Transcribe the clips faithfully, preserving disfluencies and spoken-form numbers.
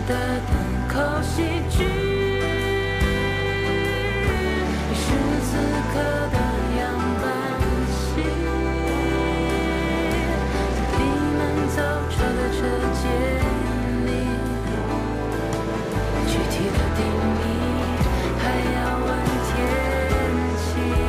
的单口喜剧，你是此刻的样板戏，在闭门造车的车间里，具体的定义还要问天气。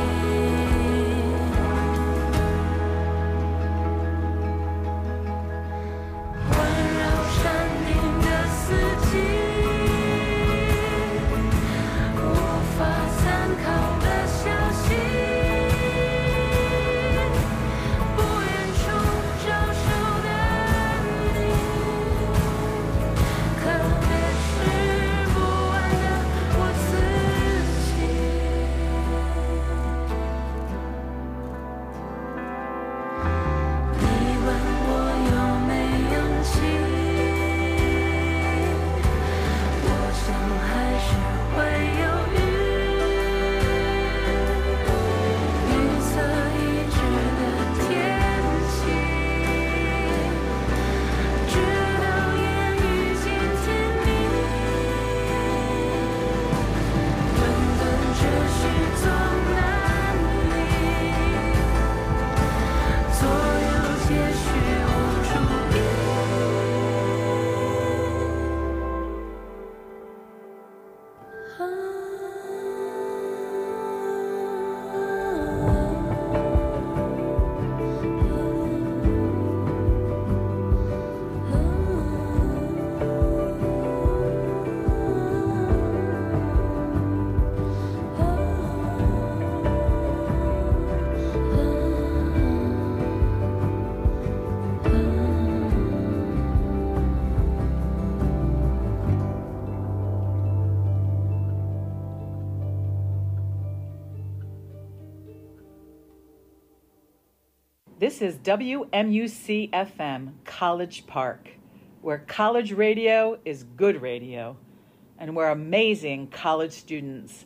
This is W M U C F M, College Park, where college radio is good radio, and where amazing college students.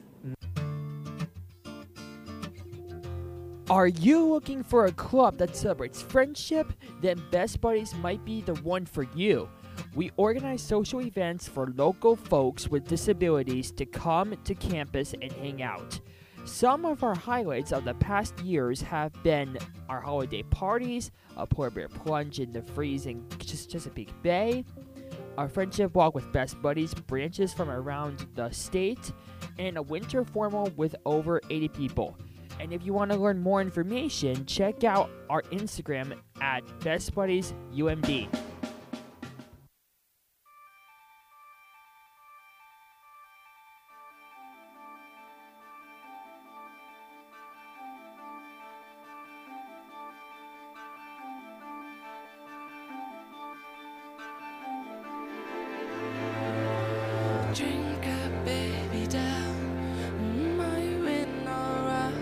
Are you looking for a club that celebrates friendship? Then Best Buddies might be the one for you. We organize social events for local folks with disabilities to come to campus and hang out. Some of our highlights of the past years have been our holiday parties, a polar bear plunge in the freezing Chesapeake Bay, a friendship walk with Best Buddies branches from around the state, and a winter formal with over eighty people. And if you want to learn more information, check out our Instagram at Best Buddies U M D. Drink up, baby, down. Mm, are you in alright?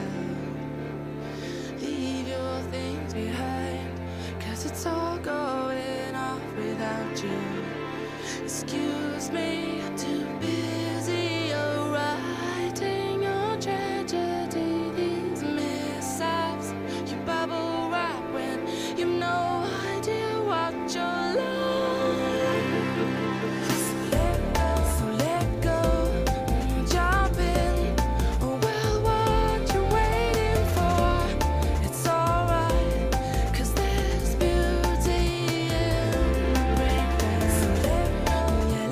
Leave your things behind, 'cause it's all going off without you. Excuse me, too busy, you're writing your tragedy. These mishaps, you bubble wrap when you've no idea what you're like. Yeah.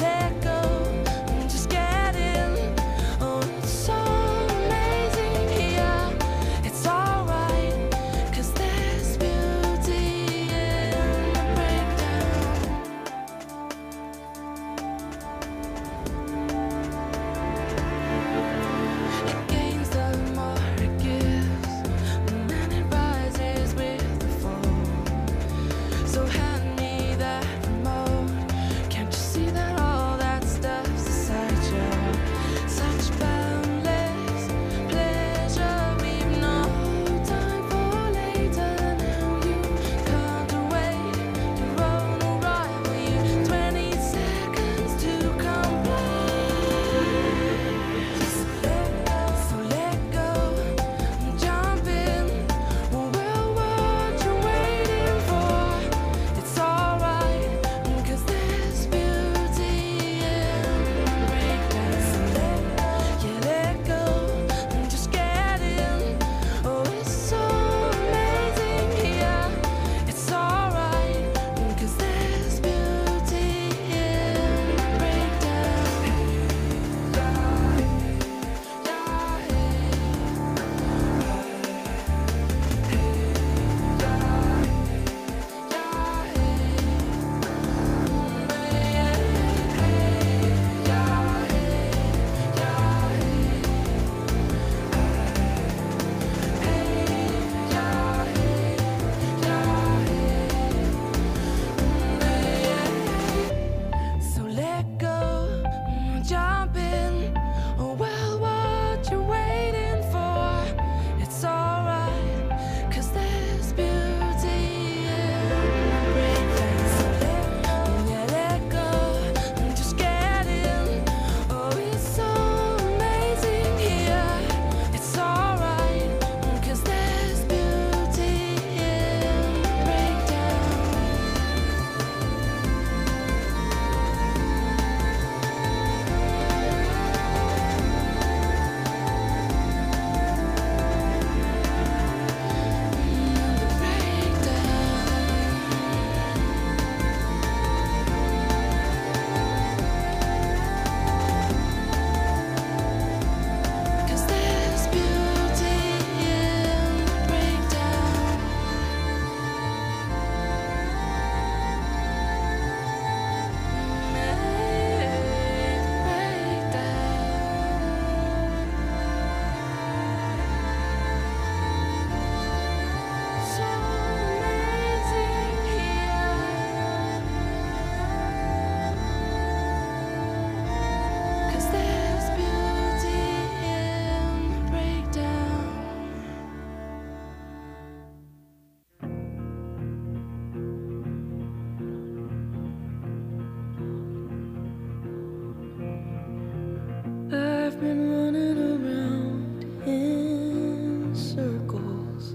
been running around in circles,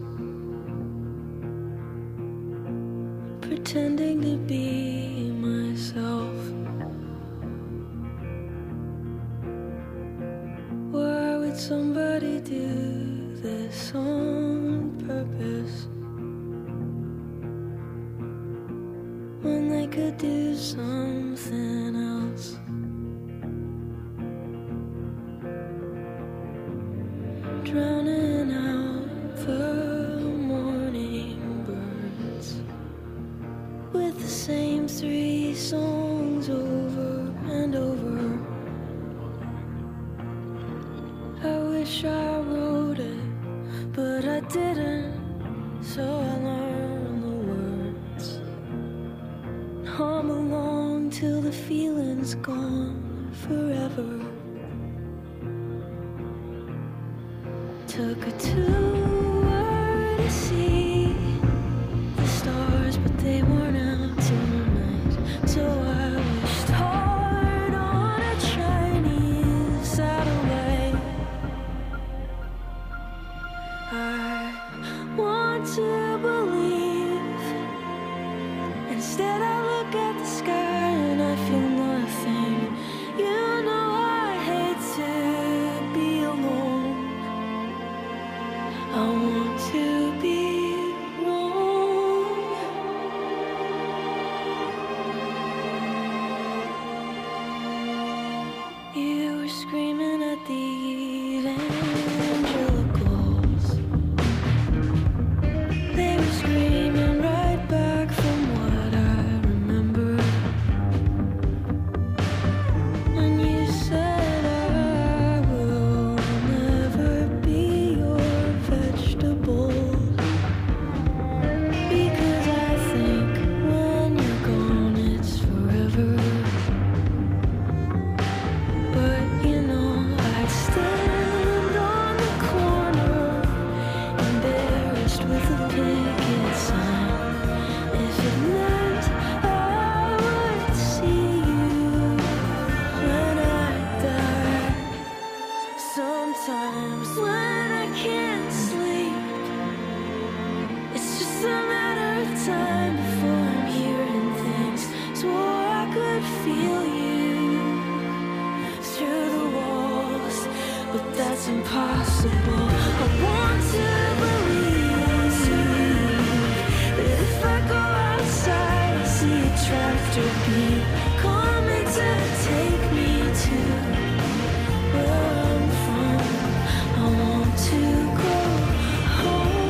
pretending to be myself. Why would somebody do this on purpose when they could do something else? Drowning out the morning birds with the same three songs over and over. I wish I wrote it, but I didn't, so I learned the words. Hum along till the feeling's gone forever. Took a tour to see the stars, but they weren't out tonight. So I wished hard on a Chinese satellite. I want to believe. Instead I look at the sky and I feel nothing. You know I hate to be alone. I want to be wrong. You were screaming at the evangelicals. They were screaming right back from what I remember. When you said I will never be your vegetable, because I think when you're gone it's forever. But you know I'd stand on the corner, embarrassed with a picket sign, if it meant I would see you when I die. Sometimes when I can't sleep, it's just a matter of time before I'm hearing things. Swore I could feel you through the walls, but that's impossible. I want to believe that if I go outside, I see a tractor beam coming to take me to where I'm from. I want to go home.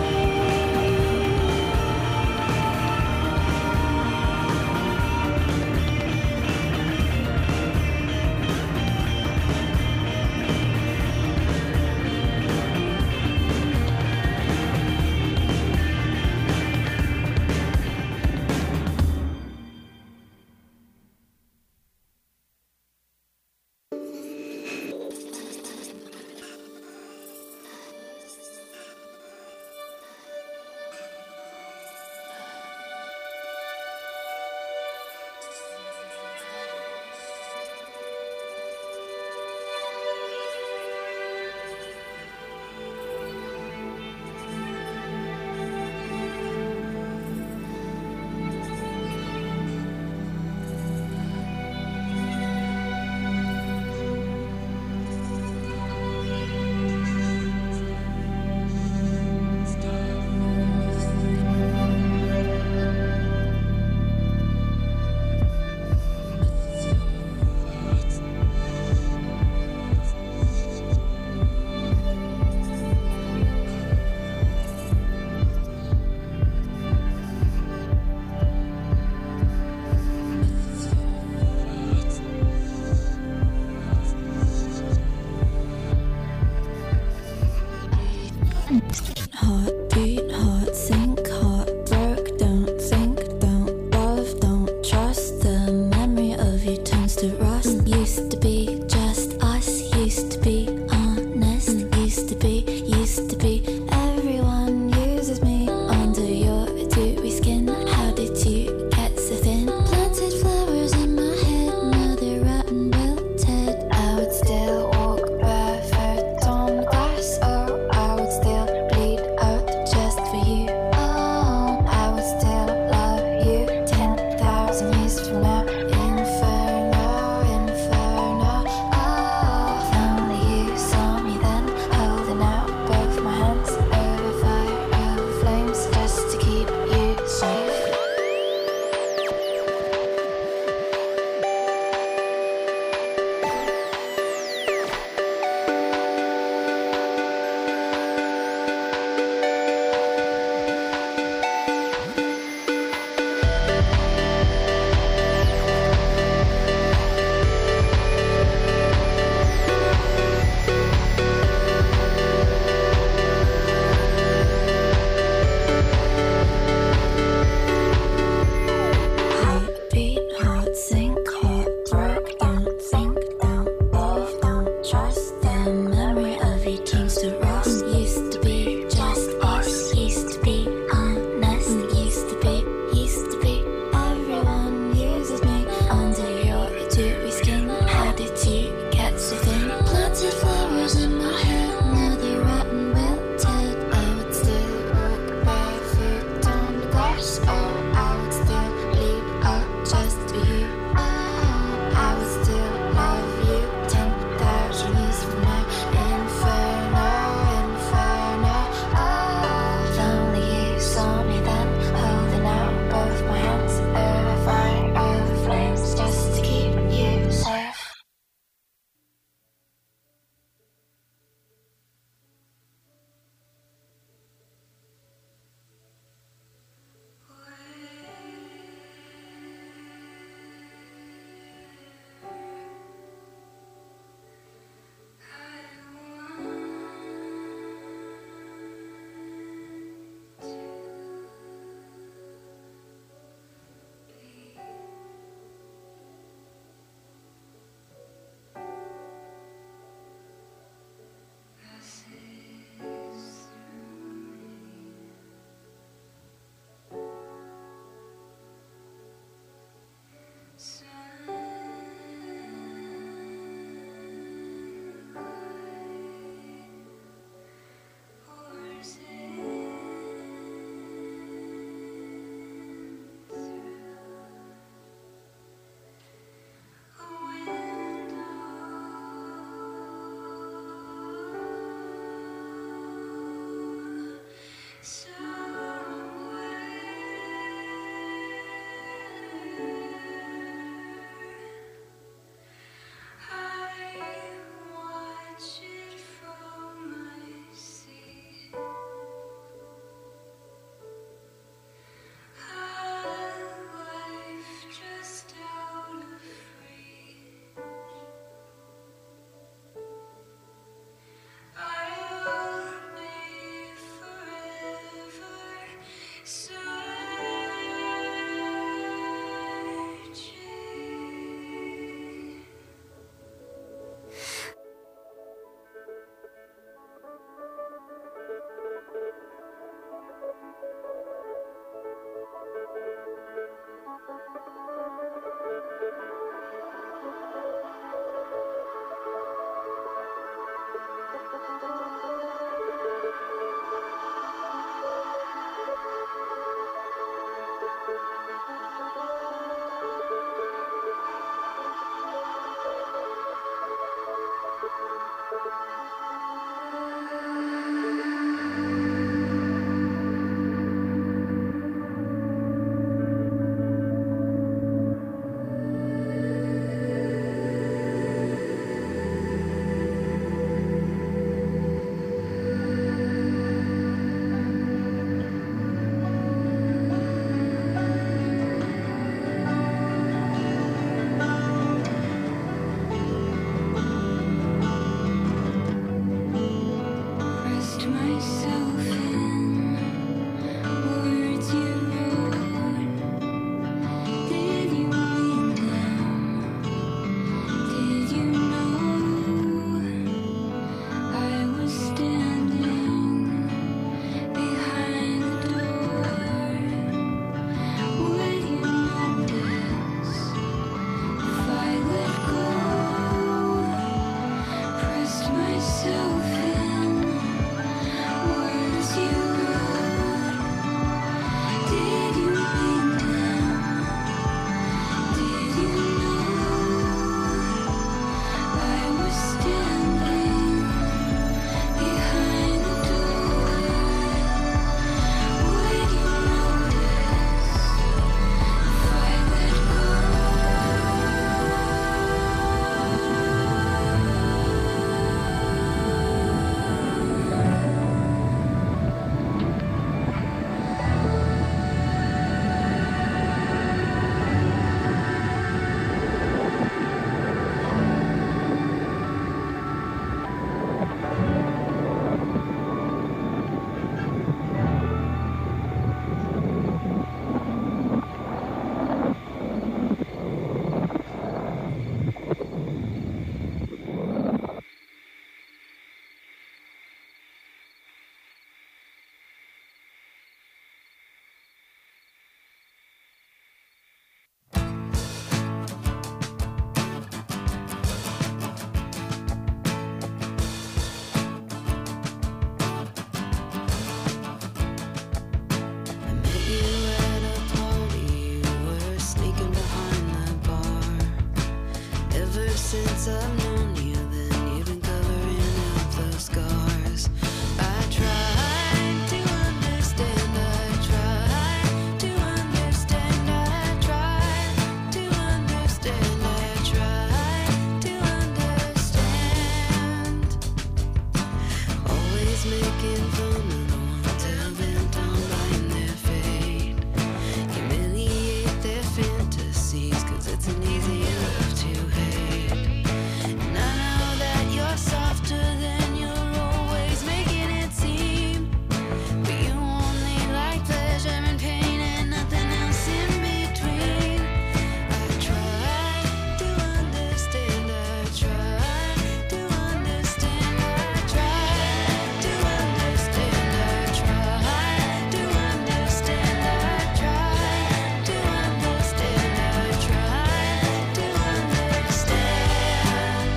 since I've known you, then you've been covering up the scars. I tried to understand, I tried to understand, I tried to understand, I tried to understand. Always making fun of the ones hell-bent on buying their fate. Humiliate their fantasies, 'cause it's an easy love to hate. And I know that you're softer than you're always making it seem. But you only like pleasure and pain and nothing else in between. I tried to understand, I tried to understand, I tried to understand, I tried to understand, I tried to understand, I tried to understand.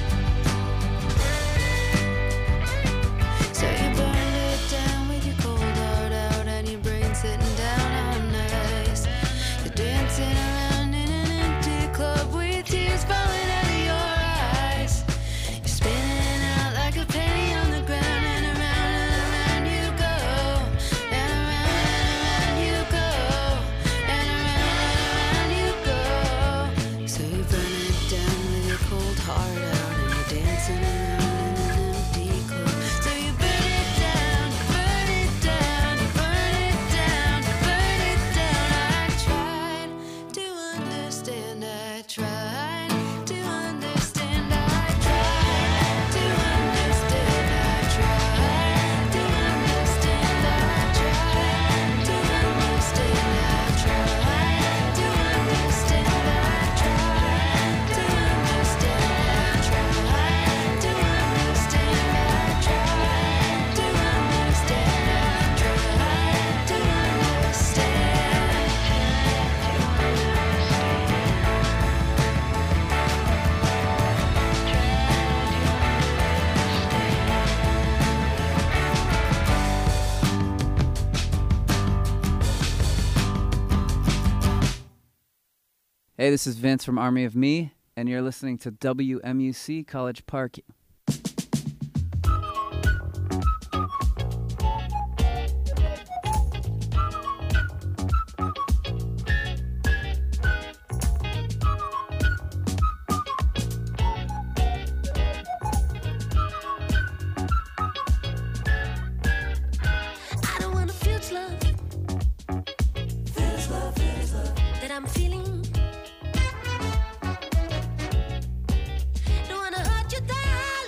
So you burned it down with your cold heart out and your brain sitting down on ice. You're dancing around in an empty club with tears falling out of your eyes. You're spinning out like a penny on the ground, and around and around you go, and around and around you go, and around and around you go. So you burn it down with your cold heart out, and you're dancing around in an empty club. So you burn it down, burn it down, burn it down, burn it down. I tried to understand, I tried to understand, I tried to understand, I tried to understand, I tried to understand, I tried to understand, I tried to understand, I tried to understand, I tried to Hey, this is Vince from Army of Me, and you're listening to W M U C College Park. I don't wanna feel love. Feels love, feels love that I'm feeling. Don't wanna hurt you down.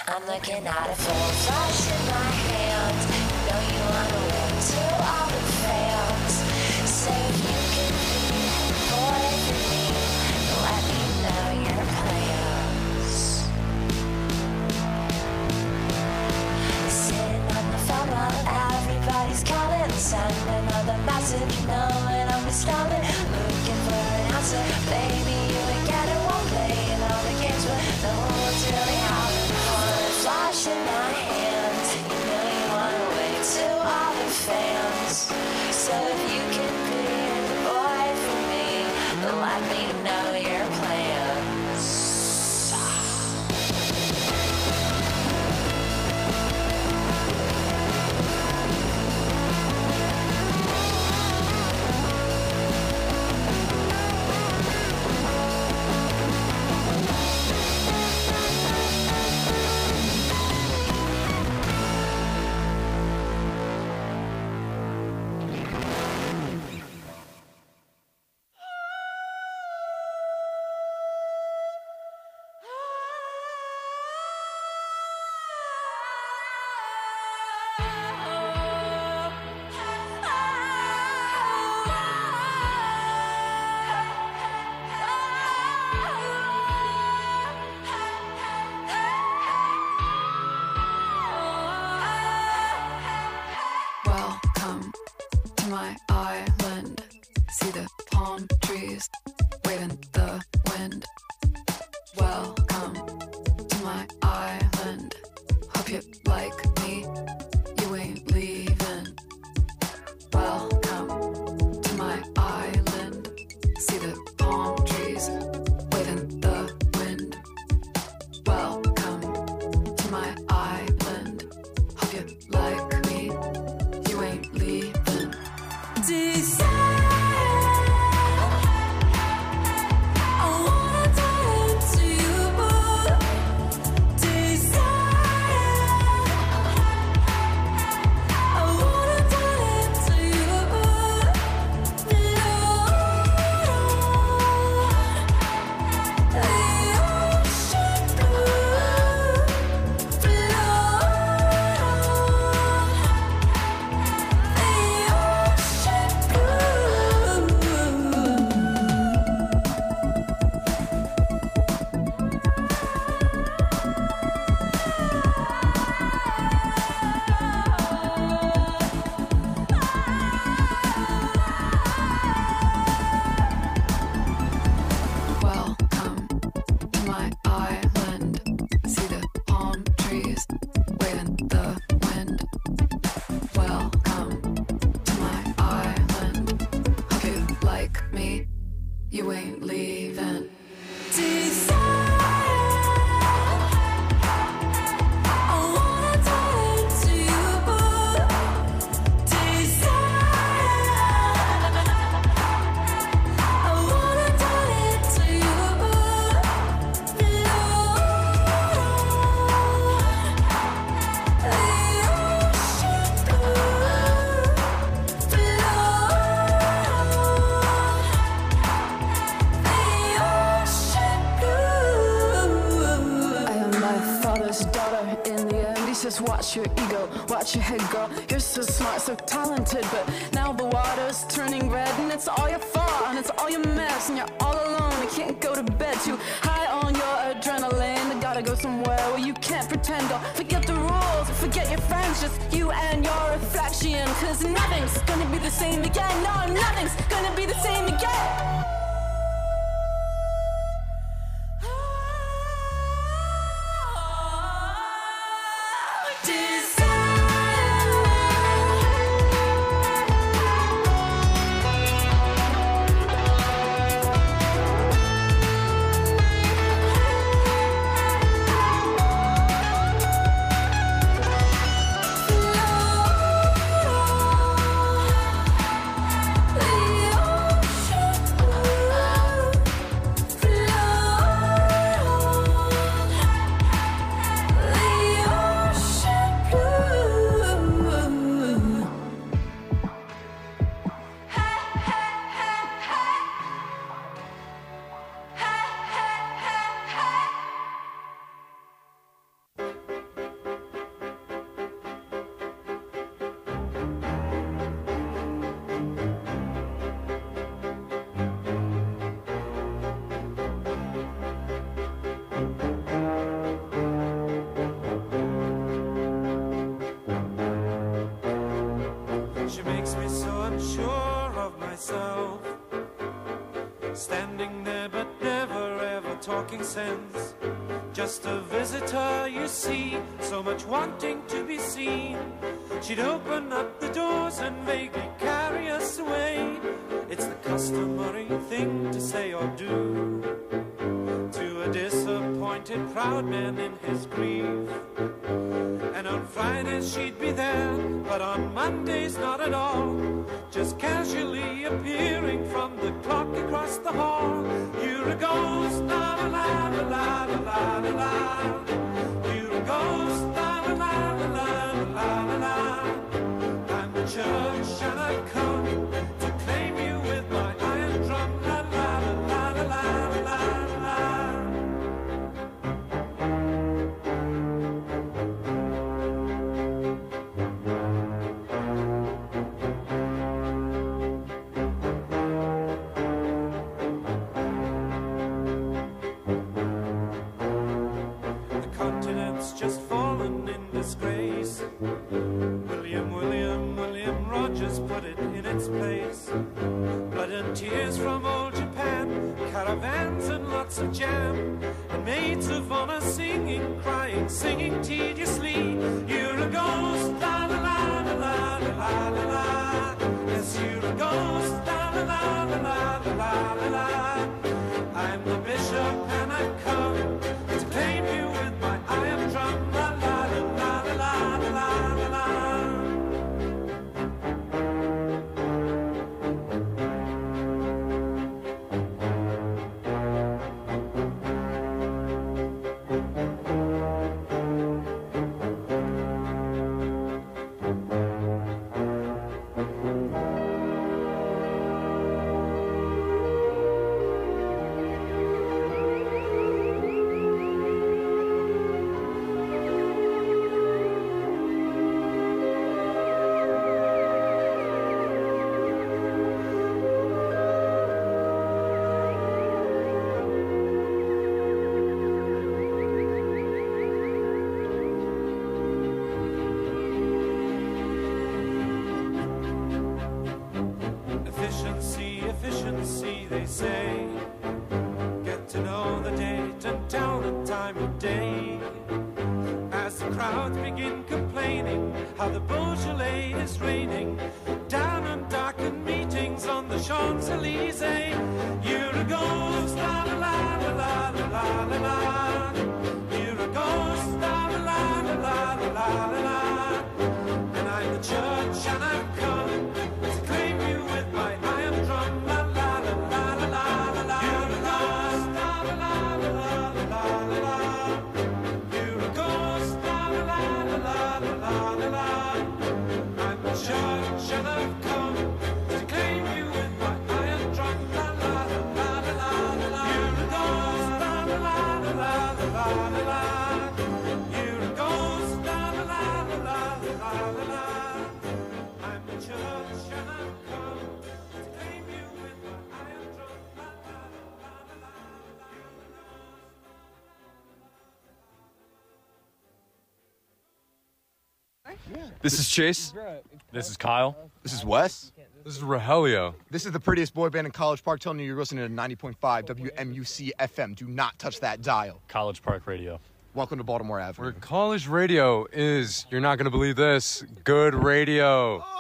I'm looking at a full flash in my hand. You know you wanna win to all the fans. Say if you can be the boy for me, let me know your plans. Sitting on the phone while everybody's calling, sending another message, knowing I'm responding, looking for an answer. Baby, you ain't getting one, playing all the games, but no one's really having fun. Flash in my hands, you know you wanna wait to all the fans. So if you can be the boy for me, let me know your plans. Welcome to my island. See the palm trees waving the wind. Welcome to my island. Hope you like me. You ain't leaving. Welcome to my island. See the palm trees waving the wind. Welcome to my island. Hope you like me. You ain't leaving. Desire, I wanna die into you. Desire, I wanna die into you. Lord, the ocean blue, welcome to my island. See the palm trees waving the wind. Welcome to my island. Hope you like me. You ain't leaving. Desire, I wanna die into you. Desire, I wanna die into you. Lord, the ocean blue. I am my father's daughter. In the end, he says, watch your ego, watch your head, girl. You're so smart, so talented, but now the water's turning red, and it's all your fault, and it's all your mess, and you're all alone. You can't go to bed, too high on your adrenaline. You gotta go somewhere where you can't pretend, or forget the rules, forget your friends, just you and your reflection. Cause nothing's gonna be the same again. No, nothing's gonna be the same again. The ocean of myself. Standing there but never ever talking sense. Just a visitor, you see, so much wanting to be seen. She'd open up the doors and vaguely carry us away. It's the customary thing to say or do to a disappointed proud man in his grief. And on Fridays she'd be there, but on Mondays not at all. Just casually appearing from the clock across the hall. You're a ghost, la la la la la la la la. You're a ghost, la la la la la la la la. I'm the church and I've come to claim you with my iron drum. La la la la la la la la. Just fallen in disgrace. William, William, William Rogers put it in its place. Blood and tears from old Japan, caravans and lots of jam, and maids of honor singing, crying, singing tediously. You're a ghost, la la la la la la la la. Yes, you're a ghost, la la la la la la la la. I'm the bishop and I've come to claim you with my iron drum. La la la la la la la la. Efficiency, efficiency, they say. Get to know the date and tell the time of day. As the crowds begin complaining how the Beaujolais is raining down on darkened meetings on the Champs-Élysées. You're a ghost, la la la la la la la la. You're a ghost, la la la la la la la la. And I'm the church and I've come to claim you with my iron drum. La la la la la la la la. You're a ghost, la la la la la la la la. You're a ghost, la la la la la la la la. I'm the church and I've come to claim you with my iron drum. La la la la la la la. You're a ghost, la la la la la la la la. You're a ghost, la la la la la la la. I'm the church and I've come to claim you with my iron drum. La la la la la la. This is Chase. This is Kyle. This is Wes. This is Rogelio. This is the prettiest boy band in College Park telling you you're listening to ninety point five W M U C F M. Do not touch that dial. College Park Radio. Welcome to Baltimore Avenue. Where college radio is, you're not going to believe this, good radio. Oh!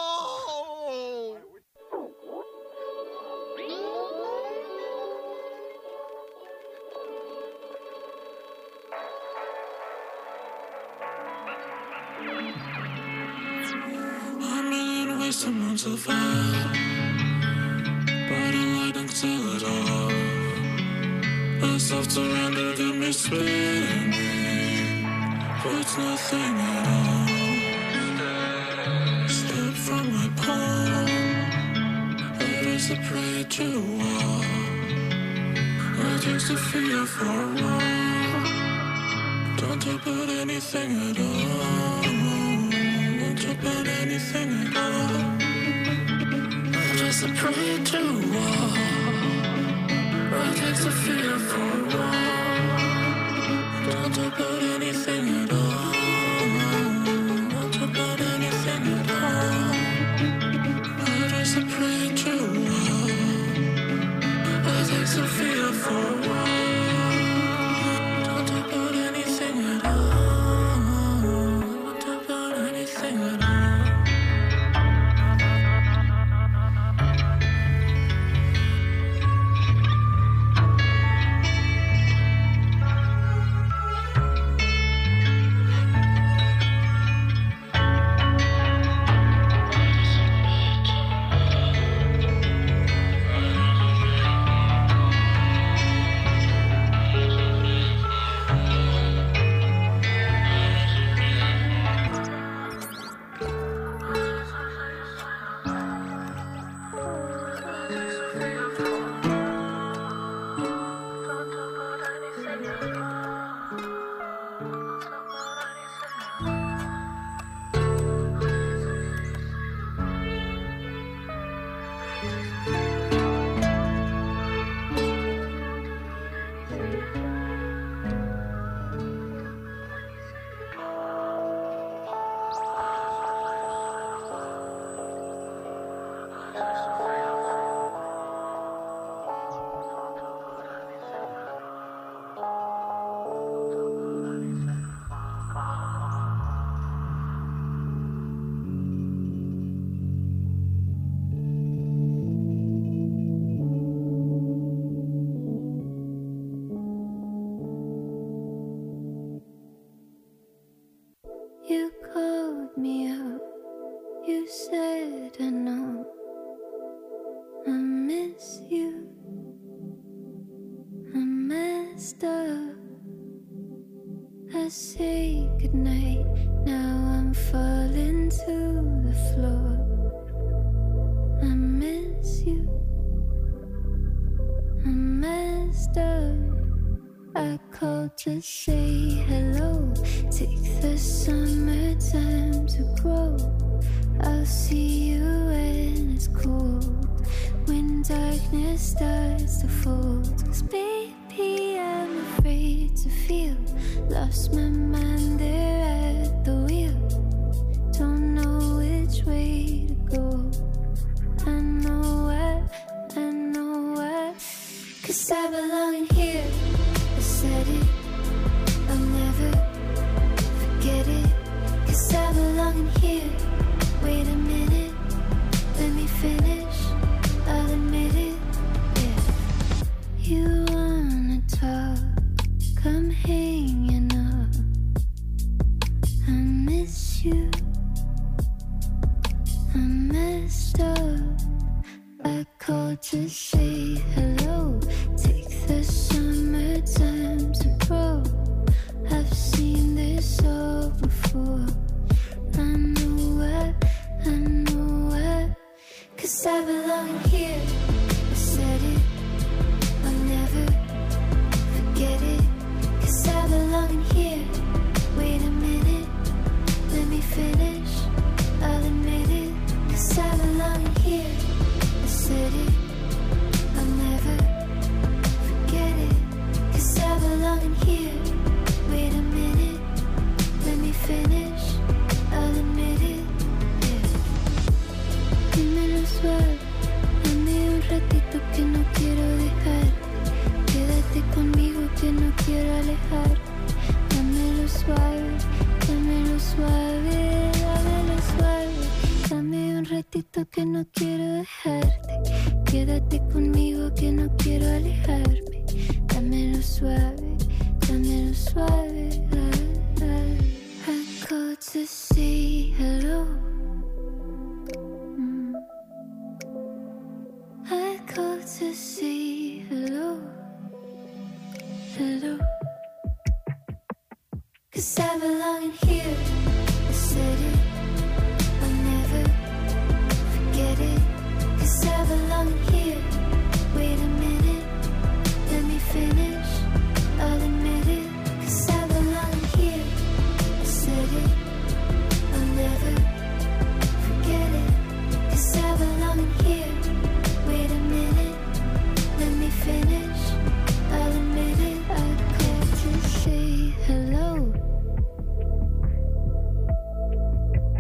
I'm in ways to survive, but I like to tell it all. A soft surrender got me spinning, but it's nothing at all. Step from my palm, erase the prey to a wall. It takes to fear for a while. Don't talk about anything at all. Don't talk about anything at all. I'm just a prey to a wall. It takes to fear for a while. Don't talk about anything at all. Don't talk about anything at all. I'm just a prey to Sophia for a while. Don't talk about anything at all. Don't talk about anything at all. You called me up, you said I know I miss you, I messed up. I say goodnight, now I'm falling to the floor. I miss you, I messed up. I called to say hello, take the summertime to grow. I'll see you when it's cool, when darkness starts to fold. 'Cause baby, I'm afraid to feel, lost my mind there at the wheel. Don't know which way to go. I know why, I know why. 'Cause I belong in here, I said it, I'll never forget it. 'Cause I belong in here. Wait a minute, let me finish, I'll admit it, yeah. You wanna talk, come hanging up. I miss you, I messed up. I called to say hello, take the summertime to grow. I've seen this all before. I know why, I know why. 'Cause I belong in here, I said it, I'll never forget it. 'Cause I belong in here. Wait a minute, let me finish, I'll admit it. 'Cause I belong in here, I said it, I'll never forget it. 'Cause I belong in here. Wait a minute, let me finish, I'll admit it, yeah. Dímelo suave, dame un ratito que no quiero dejar. Quédate conmigo que no quiero alejar. Dámelo suave, dámelo suave, dámelo suave. Dame un ratito que no quiero dejarte. Quédate conmigo que no quiero alejarme. Dámelo suave, dámelo suave. Ah, ah. I called to say hello. Mm. I called to say hello, hello. 'Cause I belong in here, I said it, I'll never forget it. 'Cause I belong in here. Wait a minute, let me finish, I'll admit it. 'Cause I belong in here, I said it, I'll never forget it. 'Cause I belong in here. Wait a minute, let me finish, I'll admit it. I called to say hello.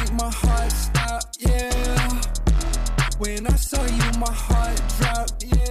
make my heart stop, yeah. When I saw you, my heart dropped, yeah.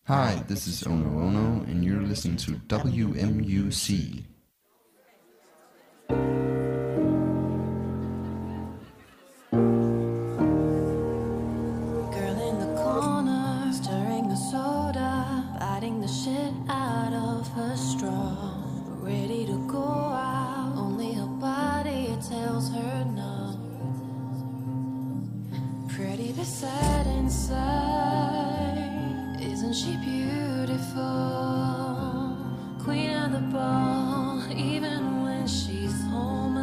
Hi, this is Ono Ono, and you're listening to W M U C. Girl in the corner, stirring the soda, biting the shit out of her straw. Ready to go out, only her body tells her no. Pretty but sad inside, isn't she beautiful? Queen of the ball, even when she's home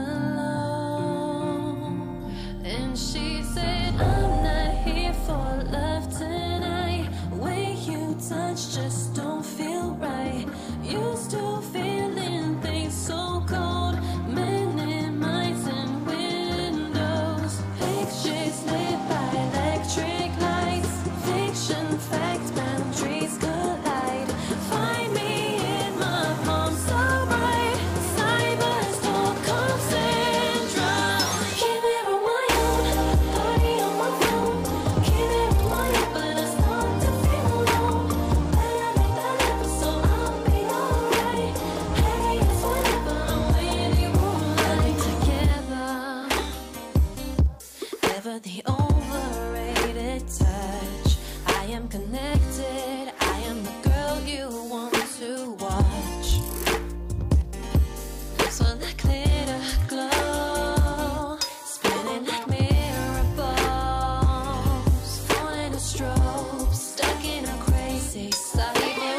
alone. And she said, I'm not here for love tonight. Way you touch just don't feel right. You still feeling things so cold. Men in minds and windows. Pictures lit by electric lights. Fiction, fact, boundaries collide. Find me in my palm so bright. Cyberstalker syndrome. Keep it on my own, party on my phone. Keep it on my own, but I start to feel alone. Better make that happen so I'll be alright. Hey, it's whatever, I'm with you all night together. Ever the overrated touch. I am connected. I am the girl you want to watch. So that glitter glow, spinning like mirror balls, falling a strobe, stuck in a crazy cyber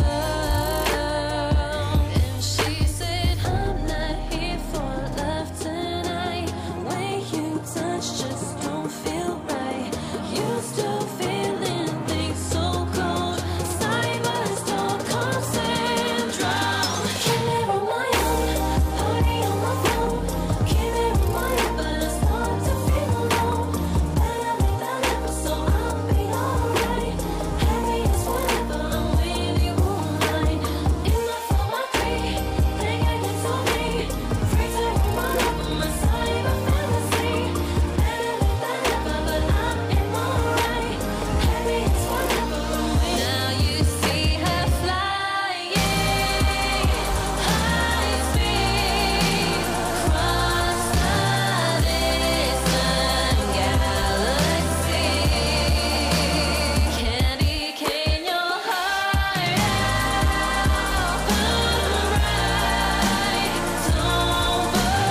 world. And she said, I'm not here for love tonight. Way you touch just don't feel right. You still feeling things so cold. Cyberstalker syndrome. Keep it on my own, party on my phone. Keep it on my own, but I start to feel alone. Better make that happen so I'll be alright. Hey, it's whatever, I'm with you all night. In my phone, my three, think I get so me. Free to run my life on my cyber fantasy. Better make that happen, but I'm in alright. Hey, it's whatever, I'm with you. Now you see her flying high speed across the distant galaxy. Candy cane your heart out, burn bright, don't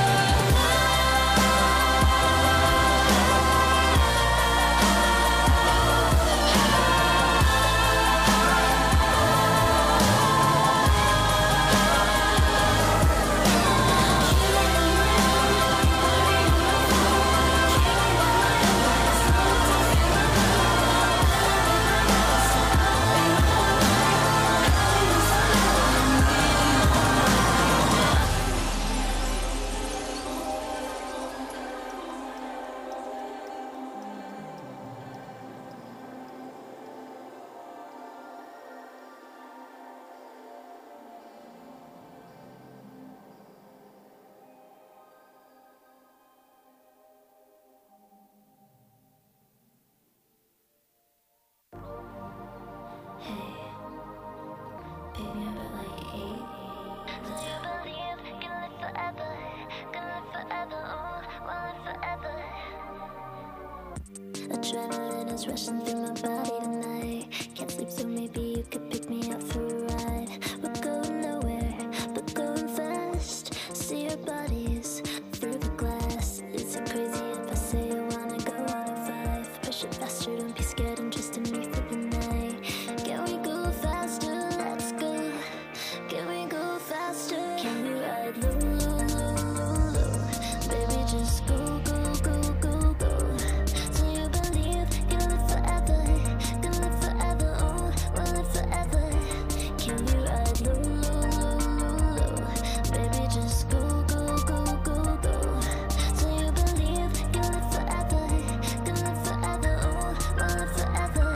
Adrenaline is rushing through my body tonight. Can't sleep, so maybe you could pick me up for a ride. We're going nowhere, but going fast. See your bodies through the glass. Is it crazy if I say I wanna go on a five? Push it faster, don't be scared, I'm just in here for the night. Can we go faster? Let's go. Can we go faster? Can we ride low, low, low, low, low? Baby, just go, go, go, go, go. Do you believe you live forever? Gonna live forever, oh, we'll live forever. Can we ride low, low, low, low, low? Baby, just go, go, go, go, go. Do you believe you live forever? Gonna live forever, oh, we'll live forever.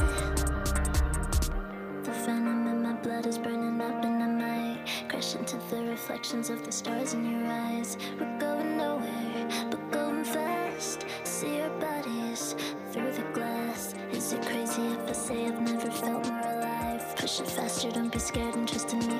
The venom in my blood is burning up and I might crash into the reflections of the stars in your eyes. We're going nowhere, but going fast. See your bodies through the glass. Is it crazy if I say I've never felt more alive? Push push it faster, don't be scared and trust in